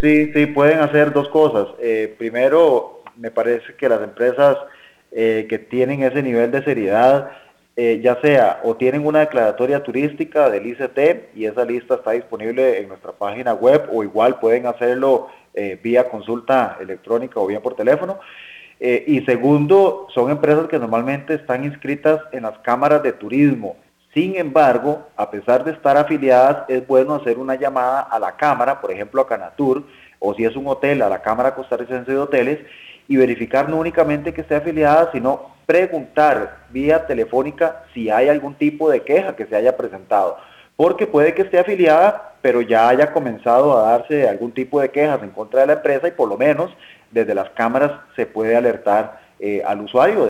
Sí, sí, pueden hacer dos cosas. Primero, me parece que las empresas que tienen ese nivel de seriedad, ya sea o tienen una declaratoria turística del ICT y esa lista está disponible en nuestra página web o igual pueden hacerlo vía consulta electrónica o bien por teléfono. Y segundo, son empresas que normalmente están inscritas en las cámaras de turismo. Sin embargo, a pesar de estar afiliadas, es bueno hacer una llamada a la cámara, por ejemplo a Canatur, o si es un hotel, a la Cámara Costarricense de Hoteles, y verificar no únicamente que esté afiliada, sino preguntar vía telefónica si hay algún tipo de queja que se haya presentado. Porque puede que esté afiliada, pero ya haya comenzado a darse algún tipo de quejas en contra de la empresa y por lo menos desde las cámaras se puede alertar al usuario